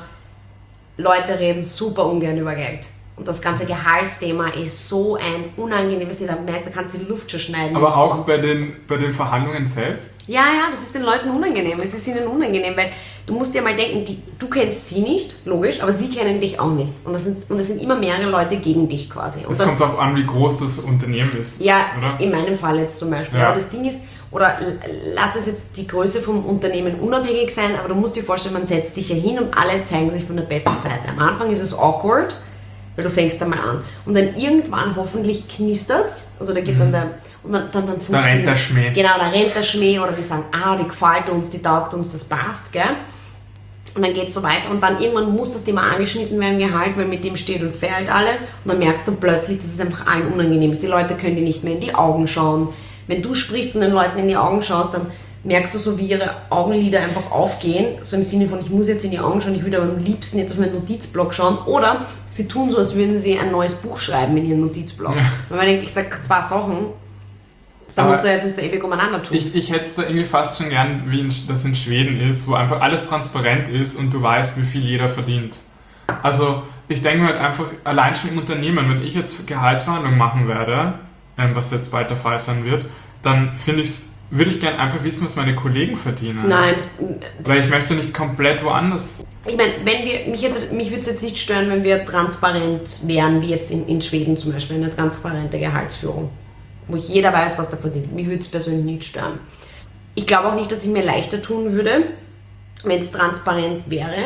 Leute reden super ungern über Geld. Und das ganze Gehaltsthema ist so ein unangenehmes, da kannst du die Luft schon schneiden. Aber auch bei den, bei den Verhandlungen selbst? Ja, ja, das ist den Leuten unangenehm. Es ist ihnen unangenehm, weil du musst dir mal denken, die, du kennst sie nicht, logisch, aber sie kennen dich auch nicht. Und das sind, und das sind immer mehrere Leute gegen dich quasi. Und es dann, kommt darauf an, wie groß das Unternehmen ist. Ja, oder? In meinem Fall jetzt zum Beispiel. Ja. Aber das Ding ist, oder lass es jetzt die Größe vom Unternehmen unabhängig sein, aber du musst dir vorstellen, man setzt sich ja hin und alle zeigen sich von der besten Seite. Am Anfang ist es awkward, weil du fängst da mal an. Und dann irgendwann hoffentlich knistert's, also da geht mhm. dann der, und dann, dann, dann da rennt der Schmäh. Genau, da rennt der Schmäh oder die sagen, ah, die gefällt uns, die taugt uns, das passt, gell? Und dann geht es so weiter und dann irgendwann muss das Thema angeschnitten werden, Gehalt, weil mit dem steht und fällt alles und dann merkst du plötzlich, dass es einfach allen unangenehm ist. Die Leute können dir nicht mehr in die Augen schauen. Wenn du sprichst und den Leuten in die Augen schaust, dann merkst du so, wie ihre Augenlider einfach aufgehen, so im Sinne von, ich muss jetzt in die Augen schauen, ich würde aber am liebsten jetzt auf meinen Notizblock schauen, oder sie tun so, als würden sie ein neues Buch schreiben in ihren Notizblock. Ja. Wenn man denkt, ich sage zwei Sachen, dann musst du jetzt nicht so ewig umeinander tun. Ich, ich hätte es da irgendwie fast schon gern, wie in, das in Schweden ist, wo einfach alles transparent ist und du weißt, wie viel jeder verdient. Also ich denke mir halt einfach, allein schon im Unternehmen, wenn ich jetzt Gehaltsverhandlungen machen werde, ähm, was jetzt bald der Fall sein wird, dann finde ich es würde ich gerne einfach wissen, was meine Kollegen verdienen. Nein. Das, Weil ich möchte nicht komplett woanders. Ich meine, wenn wir, mich, mich würde es jetzt nicht stören, wenn wir transparent wären, wie jetzt in, in Schweden zum Beispiel, eine transparente Gehaltsführung, wo jeder weiß, was der verdient. Mich würde es persönlich nicht stören. Ich glaube auch nicht, dass ich mir leichter tun würde, wenn es transparent wäre,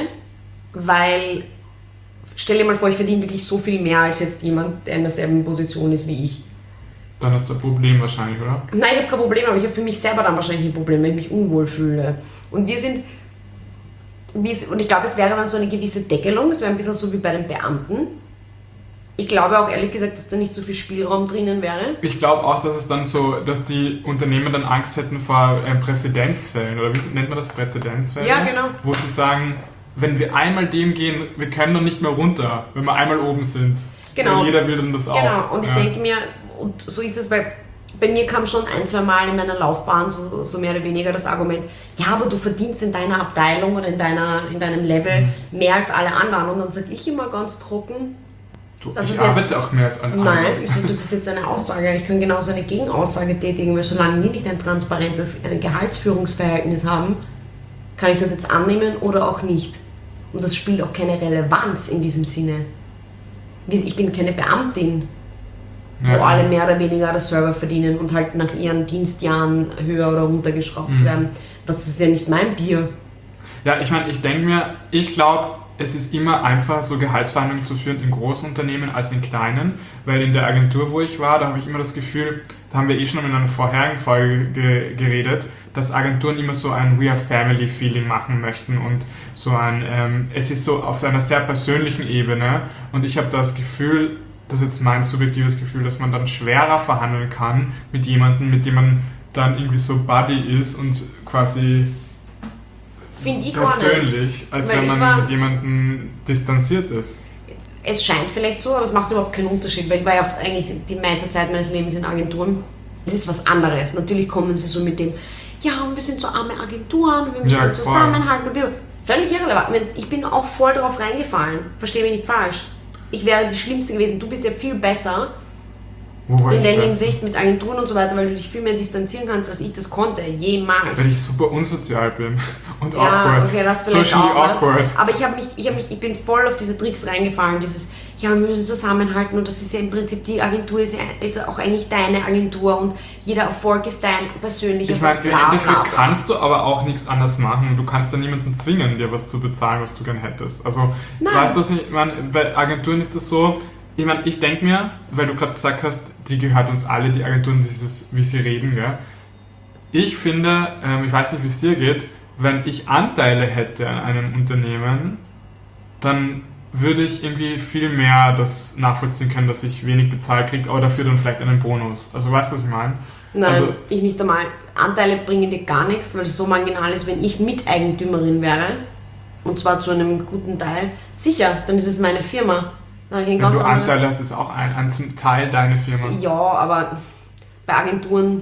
weil, stell dir mal vor, ich verdiene wirklich so viel mehr als jetzt jemand, der in derselben Position ist wie ich. Dann hast du ein Problem wahrscheinlich, oder? Nein, ich habe kein Problem, aber ich habe für mich selber dann wahrscheinlich ein Problem, wenn ich mich unwohl fühle. Und wir sind, und ich glaube, es wäre dann so eine gewisse Deckelung, es wäre ein bisschen so wie bei den Beamten. Ich glaube auch ehrlich gesagt, dass da nicht so viel Spielraum drinnen wäre. Ich glaube auch, dass es dann so, dass die Unternehmen dann Angst hätten vor äh, Präzedenzfällen, oder wie nennt man das, Präzedenzfälle? Ja, genau. Wo sie sagen, wenn wir einmal dem gehen, wir können dann nicht mehr runter, wenn wir einmal oben sind. Genau. Weil jeder will dann das auch. Genau, und ich ja. denke mir, und so ist es, weil bei mir kam schon ein, zwei Mal in meiner Laufbahn so, so mehr oder weniger das Argument, ja, aber du verdienst in deiner Abteilung oder in, deiner, in deinem Level mhm. mehr als alle anderen. Und dann sage ich immer ganz trocken, du, ich arbeite jetzt, auch mehr als alle nein, anderen. Nein, ich so, das ist jetzt eine Aussage. Ich kann genauso eine Gegenaussage tätigen, weil solange wir nicht ein transparentes ein Gehaltsführungsverhältnis haben, kann ich das jetzt annehmen oder auch nicht. Und das spielt auch keine Relevanz in diesem Sinne. Ich bin keine Beamtin, wo ja, alle mehr oder weniger das Server verdienen und halt nach ihren Dienstjahren höher oder runtergeschraubt mhm. werden. Das ist ja nicht mein Bier. Ja, ich meine, ich denke mir, ich glaube, es ist immer einfacher, so Gehaltsverhandlungen zu führen in großen Unternehmen als in kleinen, weil in der Agentur, wo ich war, da habe ich immer das Gefühl, da haben wir eh schon in einer vorherigen Folge ge- geredet, dass Agenturen immer so ein We are Family Feeling machen möchten und so ein, ähm, es ist so auf einer sehr persönlichen Ebene und ich habe das Gefühl, das ist jetzt mein subjektives Gefühl, dass man dann schwerer verhandeln kann mit jemandem, mit dem man dann irgendwie so Buddy ist und quasi ich persönlich, als wenn man war, mit jemandem distanziert ist. Es scheint vielleicht so, aber es macht überhaupt keinen Unterschied, weil ich war ja eigentlich die meiste Zeit meines Lebens in Agenturen. Es ist was anderes. Natürlich kommen sie so mit dem, ja, und wir sind so arme Agenturen, wir müssen ja, zusammenhalten. Völlig irrelevant. Ich bin auch voll darauf reingefallen. Verstehe mich nicht falsch. Ich wäre die Schlimmste gewesen. Du bist ja viel besser in der Hinsicht mit Agenturen und so weiter, weil du dich viel mehr distanzieren kannst, als ich das konnte, jemals. Weil ich super unsozial bin und ja, awkward. Okay, das vielleicht Socially auch, awkward. Aber ich, hab mich, ich, hab mich, ich bin voll auf diese Tricks reingefallen, dieses, ja, wir müssen zusammenhalten und das ist ja im Prinzip, die Agentur ist ja ist auch eigentlich deine Agentur und jeder Erfolg ist dein persönlicher. Ich meine, im Endeffekt kannst du aber auch nichts anderes machen und du kannst da niemanden zwingen, dir was zu bezahlen, was du gern hättest. Also, Nein. weißt du was ich meine, bei Agenturen ist das so, ich meine, ich denke mir, weil du gerade gesagt hast, die gehört uns alle, die Agenturen, dieses, wie sie reden, gell? Ich finde, ähm, ich weiß nicht, wie es dir geht, wenn ich Anteile hätte an einem Unternehmen, dann würde ich irgendwie viel mehr das nachvollziehen können, dass ich wenig bezahlt kriege, aber dafür dann vielleicht einen Bonus. Also weißt du, was ich meine? Nein, also, ich nicht einmal. Anteile bringen dir gar nichts, weil es so marginal ist, wenn ich Miteigentümerin wäre, und zwar zu einem guten Teil, sicher, dann ist es meine Firma. Wenn du Anteile hast, ist auch ein, ein zum Teil deine Firma. Ja, aber bei Agenturen,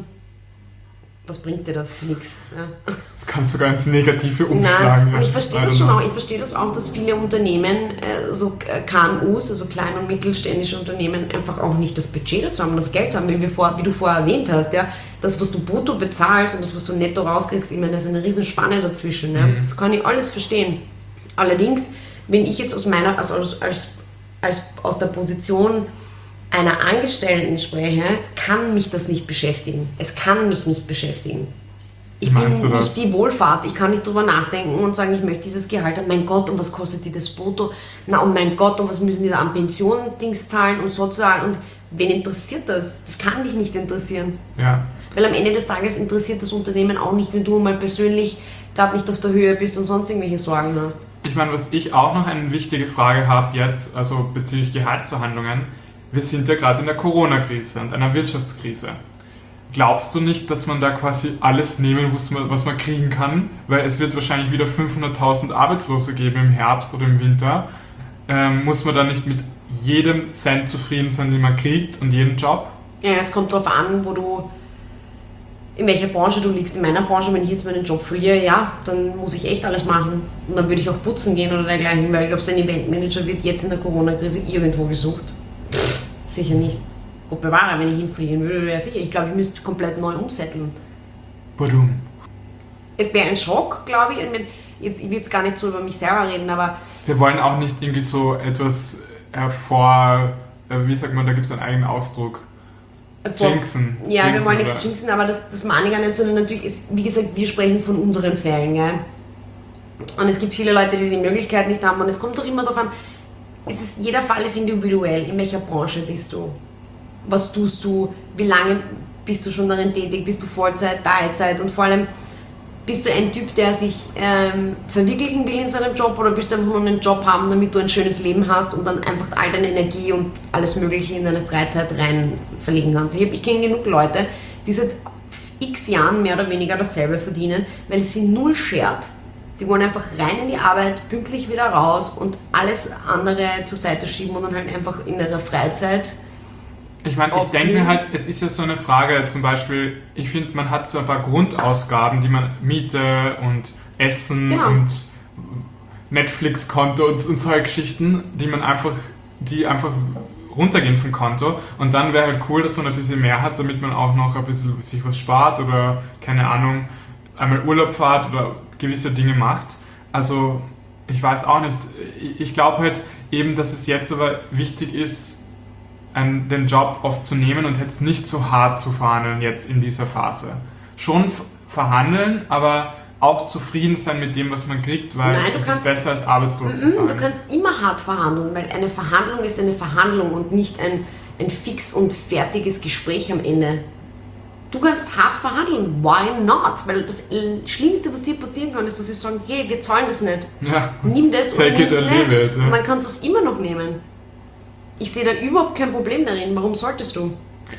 was bringt dir das? Nix. Ja. Das kannst du sogar ins Negative umschlagen. Nein, und ich verstehe das schon auch. Ich verstehe das auch, dass viele Unternehmen, so K M Us, also kleine und mittelständische Unternehmen, einfach auch nicht das Budget dazu haben, das Geld haben, wie, wir vor, wie du vorher erwähnt hast. Ja, das, was du brutto bezahlst und das, was du netto rauskriegst, ich meine, da ist eine riesen Spanne dazwischen. Ja. Mhm. Das kann ich alles verstehen. Allerdings, wenn ich jetzt aus meiner, also als, als als aus der Position einer Angestellten spreche, kann mich das nicht beschäftigen. Es kann mich nicht beschäftigen. Ich bin nicht die Wohlfahrt. Ich kann nicht drüber nachdenken und sagen, ich möchte dieses Gehalt haben. Mein Gott, und was kostet die das Brutto? Na, und mein Gott, und was müssen die da an Pension-Dings zahlen und sozial? Und wen interessiert das? Das kann dich nicht interessieren. Ja. Weil am Ende des Tages interessiert das Unternehmen auch nicht, wenn du mal persönlich gerade nicht auf der Höhe bist und sonst irgendwelche Sorgen hast. Ich meine, was ich auch noch eine wichtige Frage habe jetzt, also bezüglich Gehaltsverhandlungen, wir sind ja gerade in der Corona-Krise und einer Wirtschaftskrise. Glaubst du nicht, dass man da quasi alles nehmen muss, was man kriegen kann? Weil es wird wahrscheinlich wieder fünfhunderttausend Arbeitslose geben im Herbst oder im Winter. Ähm, muss man da nicht mit jedem Cent zufrieden sein, den man kriegt und jedem Job? Ja, es kommt darauf an, wo du, in welcher Branche du liegst. In meiner Branche, wenn ich jetzt meinen Job verliere, ja, dann muss ich echt alles machen. Und dann würde ich auch putzen gehen oder dergleichen, weil ich glaube, ein Eventmanager wird jetzt in der Corona-Krise irgendwo gesucht. Pff, sicher nicht. Gott bewahre, wenn ich ihn verlieren würde, wäre sicher. Ich glaube, ich müsste komplett neu umsetteln. Warum? Es wäre ein Schock, glaube ich. Ich, meine, jetzt, ich will jetzt gar nicht so über mich selber reden, aber... Wir wollen auch nicht irgendwie so etwas hervor... Wie sagt man, da gibt es einen eigenen Ausdruck. Jinxen. Ja, jinxen, wir wollen nichts jinxen, aber das, das meine ich gar nicht, sondern natürlich ist, wie gesagt, wir sprechen von unseren Fällen, gell? Und es gibt viele Leute, die die Möglichkeit nicht haben und es kommt doch immer darauf an, es ist, jeder Fall ist individuell, in welcher Branche bist du, was tust du, wie lange bist du schon darin tätig, bist du Vollzeit, Teilzeit und vor allem, bist du ein Typ, der sich ähm, verwirklichen will in seinem Job oder bist du einfach nur einen Job haben, damit du ein schönes Leben hast und dann einfach all deine Energie und alles Mögliche in deine Freizeit rein verlegen kannst. Ich, ich kenne genug Leute, die seit x Jahren mehr oder weniger dasselbe verdienen, weil es sie null schert. Die wollen einfach rein in die Arbeit, pünktlich wieder raus und alles andere zur Seite schieben und dann halt einfach in ihrer Freizeit Ich meine, ich denke mir halt, es ist ja so eine Frage, zum Beispiel, ich finde, man hat so ein paar Grundausgaben, die man Miete und Essen Genau. und Netflix-Konto und, und solche Geschichten, die man einfach, die einfach runtergehen vom Konto. Und dann wäre halt cool, dass man ein bisschen mehr hat, damit man auch noch ein bisschen sich was spart oder, keine Ahnung, einmal Urlaub fährt oder gewisse Dinge macht. Also, ich weiß auch nicht. Ich glaube halt eben, dass es jetzt aber wichtig ist, einen, den Job oft zu nehmen und jetzt nicht so hart zu verhandeln jetzt in dieser Phase. Schon f- verhandeln, aber auch zufrieden sein mit dem, was man kriegt, weil Nein, du es kannst- ist besser als arbeitslos zu Mhm, sein. du kannst immer hart verhandeln, weil eine Verhandlung ist eine Verhandlung und nicht ein, ein fix und fertiges Gespräch am Ende. Du kannst hart verhandeln, why not? Weil das Schlimmste, was dir passieren kann, ist, dass sie sagen, hey, wir zahlen das nicht. Ja. Nimm das oder Take it nimm's or nicht. leave it, ja. Und dann kannst du es immer noch nehmen. Ich sehe da überhaupt kein Problem darin. Warum solltest du?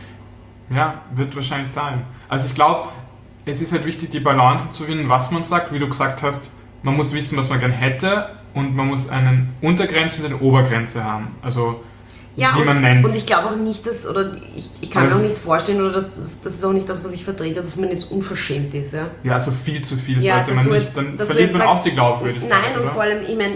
Ja, wird wahrscheinlich sein. Also ich glaube, es ist halt wichtig, die Balance zu finden, was man sagt. Wie du gesagt hast, man muss wissen, was man gern hätte und man muss eine Untergrenze und eine Obergrenze haben. Also Ja, die und, man nennt. und ich glaube auch nicht, dass, oder ich, ich kann Aber mir auch nicht vorstellen, oder das, das, das ist auch nicht das, was ich vertrete, dass man jetzt unverschämt ist. Ja, Ja, also viel zu viel Ja, sollte dass man du nicht, jetzt- dann dass du verliert jetzt man sagst- auch die Glaubwürdigkeit, Nein, und oder? vor allem, ich meine,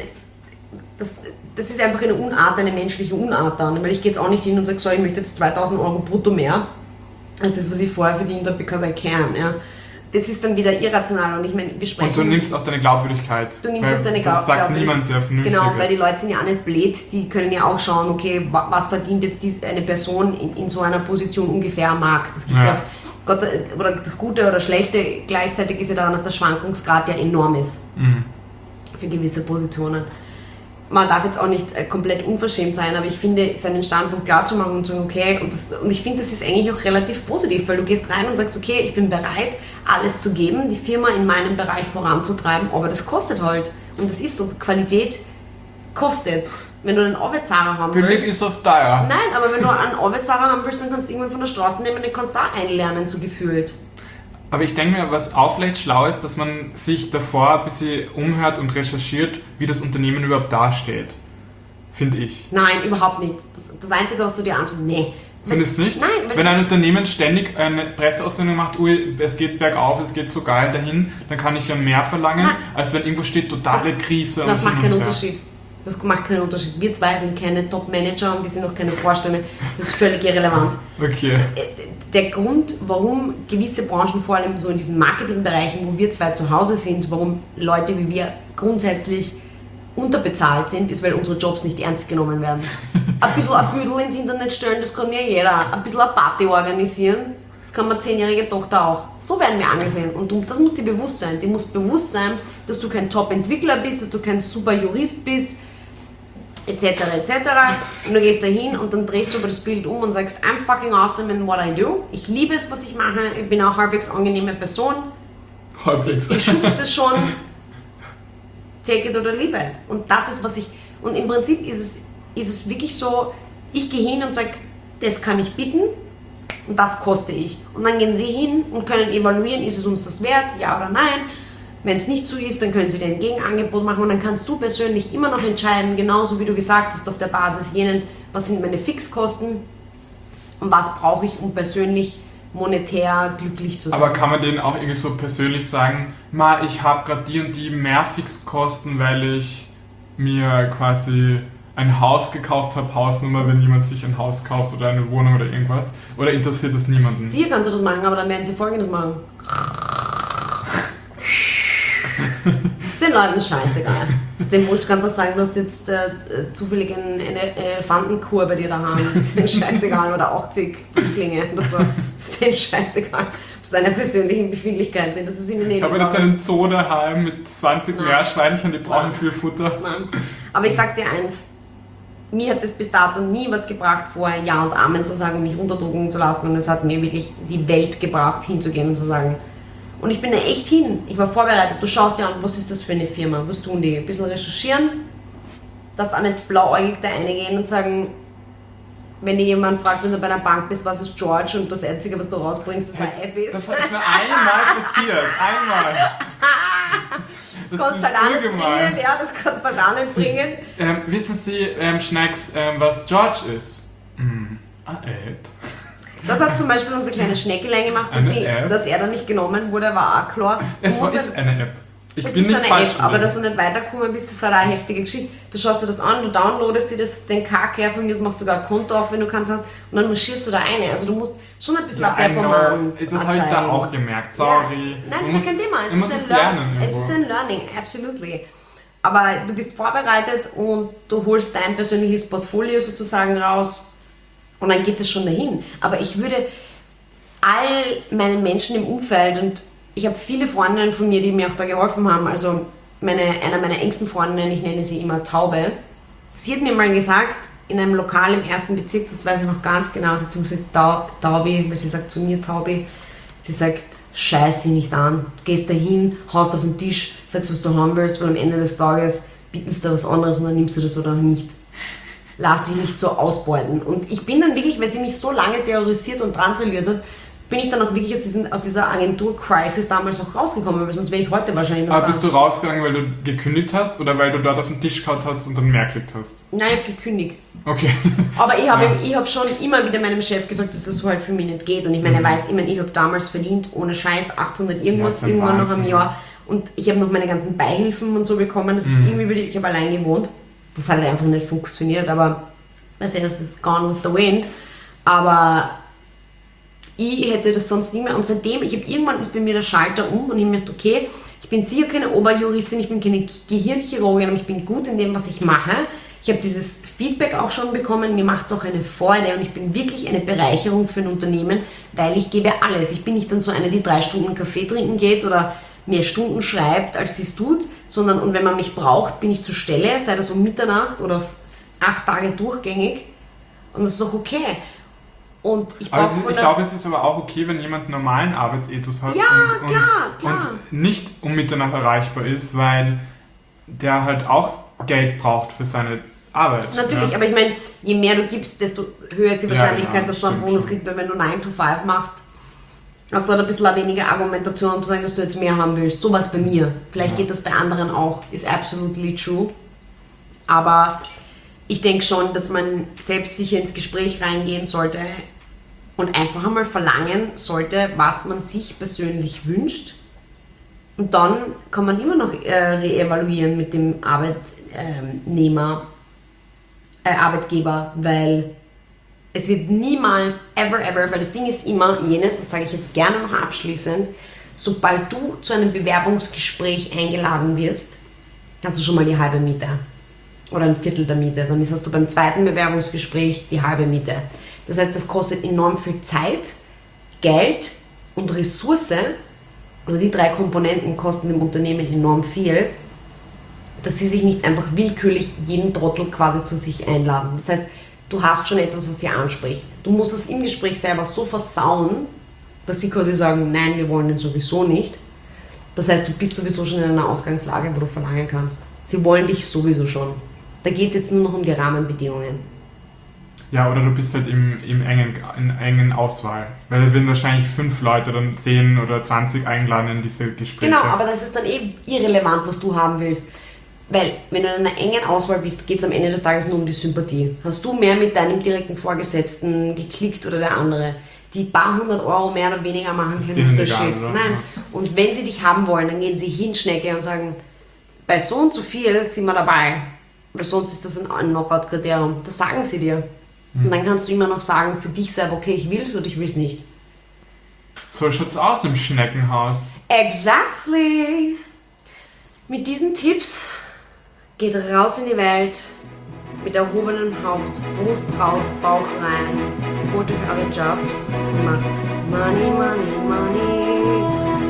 das, das ist einfach eine Unart, eine menschliche Unart dann, weil ich gehe jetzt auch nicht hin und sage, so, ich möchte jetzt zweitausend Euro brutto mehr, als das, was ich vorher verdient habe, because I can. Ja. Das ist dann wieder irrational und ich meine, wir sprechen... Und du nimmst auch deine Glaubwürdigkeit. Du nimmst weil auch deine Das sagt Glaubwürdigkeit. niemand, der vernünftig Genau, weil die ist. Leute sind ja auch nicht blöd, die können ja auch schauen, okay, wa- was verdient jetzt die, eine Person in, in so einer Position ungefähr am Markt. Das gibt Ja. ja. Gott, sei- oder das Gute oder Schlechte gleichzeitig ist ja daran, dass der Schwankungsgrad ja enorm ist Mhm. für gewisse Positionen. Man darf jetzt auch nicht äh, komplett unverschämt sein, aber ich finde, seinen Standpunkt klar zu machen und zu sagen, okay, und, das, und ich finde, das ist eigentlich auch relativ positiv, weil du gehst rein und sagst, okay, ich bin bereit, alles zu geben, die Firma in meinem Bereich voranzutreiben, aber das kostet halt. Und das ist so, Qualität kostet. Wenn du einen Ovezara haben Billig willst, ist oft teuer. nein, aber wenn du einen Ovezara haben willst, dann kannst du irgendwann von der Straße nehmen, den kannst du auch einlernen, so gefühlt. Aber ich denke mir, was auch vielleicht schlau ist, dass man sich davor ein bisschen umhört und recherchiert, wie das Unternehmen überhaupt dasteht. Finde ich. Nein, überhaupt nicht. Das, das Einzige, was du dir anschaust, nee. Findest du nicht? Nein, weil Wenn das- ein Unternehmen ständig eine Presseaussendung macht, ui, es geht bergauf, es geht so geil dahin, dann kann ich ja mehr verlangen, Nein. als wenn irgendwo steht, totale Krise. Das und macht hin keinen und her. Unterschied. Das macht keinen Unterschied. Wir zwei sind keine Top-Manager und wir sind auch keine Vorstände. Das ist völlig irrelevant. Okay. Der Grund, warum gewisse Branchen, vor allem so in diesen Marketingbereichen, wo wir zwei zu Hause sind, warum Leute wie wir grundsätzlich unterbezahlt sind, ist, weil unsere Jobs nicht ernst genommen werden. Ein bisschen ein Büdel ins Internet stellen, das kann ja jeder. Ein bisschen eine Party organisieren, das kann meine zehnjährige Tochter auch. So werden wir angesehen. Und du, das muss dir bewusst sein. Dir muss bewusst sein, dass du kein Top-Entwickler bist, dass du kein super Jurist bist, etc. et cetera. Und du gehst da hin und dann drehst du über das Bild um und sagst, I'm fucking awesome in what I do. Ich liebe es, was ich mache. Ich bin auch halbwegs angenehme Person. Halbwegs. Ich schuf das schon. Take it or leave it. Und das ist, was ich... Und im Prinzip ist es, ist es wirklich so, ich gehe hin und sage, das kann ich bieten und das koste ich. Und dann gehen sie hin und können evaluieren, ist es uns das wert, ja oder nein. Wenn es nicht so ist, dann können sie dir ein Gegenangebot machen und dann kannst du persönlich immer noch entscheiden, genauso wie du gesagt hast, auf der Basis jenen, was sind meine Fixkosten und was brauche ich, um persönlich monetär glücklich zu sein. Aber kann man denen auch irgendwie so persönlich sagen, ma, ich habe gerade die und die mehr Fixkosten, weil ich mir quasi ein Haus gekauft habe, Hausnummer, wenn jemand sich ein Haus kauft oder eine Wohnung oder irgendwas? Oder interessiert das niemanden? Sicher kannst du das machen, aber dann werden sie Folgendes machen. Das ist den Leuten scheißegal. Das ist dem wurscht, kannst auch sagen, du hast jetzt äh, zufällig einen, eine Elefantenkur bei dir daheim. Das ist denen scheißegal. Oder achtzig Flüchtlinge oder so. Das ist denen scheißegal. Das deine persönlichen Befindlichkeiten sind. Das ist ihnen eh Ich habe egal. jetzt einen Zoo daheim mit zwanzig Nein. Meerschweinchen, die brauchen Nein. viel Futter. Nein. Aber ich sag dir eins. Mir hat es bis dato nie was gebracht, vorher Ja und Amen zu sagen und mich runterdrücken zu lassen. Und es hat mir wirklich die Welt gebracht, hinzugehen und zu sagen. Und ich bin da echt hin. Ich war vorbereitet. Du schaust dir an, was ist das für eine Firma? Was tun die? Ein bisschen recherchieren. Darfst auch nicht blauäugig da reingehen und sagen, wenn dir jemand fragt, wenn du bei einer Bank bist, was ist George? Und das Einzige, was du rausbringst, ist eine App ist. Das ist mir einmal passiert. Einmal. Das kannst du halt auch nicht urgemein. bringen. Ja, das kannst du halt auch nicht bringen. Ähm, wissen Sie, ähm, Schnacks, ähm, was George ist? Mm, eine App. Das hat zum Beispiel unsere kleine Schneckelein gemacht, dass, Eine sie, App? dass er da nicht genommen wurde, war auch klar. Du Es war, musst ist eine App. Ich Es bin ist nicht eine falsch. App, aber drin. dass du nicht weitergekommen bist, ist halt eine heftige Geschichte. Du schaust dir das an, du downloadest dir das, den Kack her, von mir machst du sogar ein Konto auf, wenn du kannst, hast, und dann marschierst du da eine. Also du musst schon ein bisschen Ja, auf I know. Performance Das habe ich da anzeigen. auch gemerkt. Sorry. Ja. Nein, Man das muss- ist kein Thema. Es man ist, muss ein es lernen. Learn- es irgendwo. ist ein Learning, absolutely. Aber du bist vorbereitet und du holst dein persönliches Portfolio sozusagen raus und dann geht es schon dahin. Aber ich würde all meinen Menschen im Umfeld, und ich habe viele Freundinnen von mir, die mir auch da geholfen haben, also meine, einer meiner engsten Freundinnen, ich nenne sie immer Taube, sie hat mir mal gesagt, in einem Lokal im ersten Bezirk, das weiß ich noch ganz genau, sie hat zu mir gesagt, Tau- Taubi, weil sie sagt zu mir Taubi, sie sagt, scheiß sie nicht an, du gehst da hin, haust auf den Tisch, sagst, was du haben willst, weil am Ende des Tages bieten sie dir was anderes und dann nimmst du das oder auch nicht. Lass dich nicht so ausbeuten. Und ich bin dann wirklich, weil sie mich so lange terrorisiert und transaliert hat, bin ich dann auch wirklich aus, diesen, aus dieser Agentur-Crisis damals auch rausgekommen, weil sonst wäre ich heute wahrscheinlich noch Aber da. bist du rausgegangen, weil du gekündigt hast oder weil du dort auf den Tisch gehauen hast und dann mehr gekriegt hast? Nein, ich habe gekündigt. Okay. Aber ich habe Ja. ich hab schon immer wieder meinem Chef gesagt, dass das so halt für mich nicht geht. Und ich meine, er weiß, ich meine, ich habe damals verdient, ohne Scheiß, achthundert irgendwas, Ja, das ist ein irgendwann noch Wahnsinn. im Jahr. Und ich habe noch meine ganzen Beihilfen und so bekommen. Dass ich irgendwie wieder, ich habe allein gewohnt. Das hat halt einfach nicht funktioniert, aber weißt du, das ist gone with the wind. Aber ich hätte das sonst nicht mehr. Und seitdem, ich habe irgendwann ist bei mir der Schalter um und ich habe mir gedacht, okay, ich bin sicher keine Oberjuristin, ich bin keine Gehirnchirurgin, aber ich bin gut in dem, was ich mache. Ich habe dieses Feedback auch schon bekommen, mir macht es auch eine Freude und ich bin wirklich eine Bereicherung für ein Unternehmen, weil ich gebe alles. Ich bin nicht dann so eine, die drei Stunden Kaffee trinken geht oder mehr Stunden schreibt, als sie es tut, sondern und wenn man mich braucht, bin ich zur Stelle, sei das um Mitternacht oder acht Tage durchgängig und das ist auch okay. Und ich Aber brauche es ist, von ich der- glaube, es ist aber auch okay, wenn jemand einen normalen Arbeitsethos hat Ja, und, klar, und, klar. und nicht um Mitternacht erreichbar ist, weil der halt auch Geld braucht für seine Arbeit. Natürlich, ja. aber ich meine, je mehr du gibst, desto höher ist die Ja, Wahrscheinlichkeit, genau, dass du einen stimmt Bonus schon. kriegst, weil wenn du nine to five machst, hast du halt ein bisschen weniger Argumentation, um zu sagen, dass du jetzt mehr haben willst. Sowas bei mir. Vielleicht Ja. geht das bei anderen auch, ist absolutely true. Aber ich denke schon, dass man selbstsicher ins Gespräch reingehen sollte und einfach einmal verlangen sollte, was man sich persönlich wünscht. Und dann kann man immer noch äh, reevaluieren mit dem Arbeitnehmer, äh, Arbeitgeber, weil es wird niemals, ever, ever, weil das Ding ist immer jenes, das sage ich jetzt gerne noch abschließend, sobald du zu einem Bewerbungsgespräch eingeladen wirst, hast du schon mal die halbe Miete oder ein Viertel der Miete. Dann hast du beim zweiten Bewerbungsgespräch die halbe Miete. Das heißt, das kostet enorm viel Zeit, Geld und Ressource. Also die drei Komponenten kosten dem Unternehmen enorm viel, dass sie sich nicht einfach willkürlich jeden Trottel quasi zu sich einladen. Das heißt, du hast schon etwas, was sie anspricht. Du musst es im Gespräch selber so versauen, dass sie quasi sagen, nein, wir wollen den sowieso nicht. Das heißt, du bist sowieso schon in einer Ausgangslage, wo du verlangen kannst. Sie wollen dich sowieso schon. Da geht es jetzt nur noch um die Rahmenbedingungen. Ja, oder du bist halt im, im engen, in engen Auswahl. Weil da werden wahrscheinlich fünf Leute, dann zehn oder zwanzig eingeladen in diese Gespräche. Genau, aber das ist dann eh irrelevant, was du haben willst. Weil, wenn du in einer engen Auswahl bist, geht es am Ende des Tages nur um die Sympathie. Hast du mehr mit deinem direkten Vorgesetzten geklickt oder der andere? Die paar hundert Euro mehr oder weniger machen ist keinen denen Unterschied. egal, oder? Nein. Ja. Und wenn sie dich haben wollen, dann gehen sie hin, Schnecke, und sagen, bei so und so viel sind wir dabei. Weil sonst ist das ein Knockout-Kriterium. Das sagen sie dir. Und dann kannst du immer noch sagen, für dich selber, okay, ich will es oder ich will es nicht. So schaut's aus im Schneckenhaus. Exactly! Mit diesen Tipps geht raus in die Welt, mit erhobenem Haupt, Brust raus, Bauch rein, holt euch eure Jobs und macht Money, Money, Money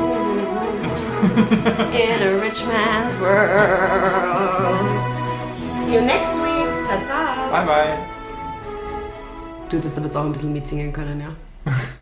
Jetzt. in a rich man's world. See you next week. Tata! Bye, bye. Du hättest aber jetzt auch ein bisschen mitsingen können, ja?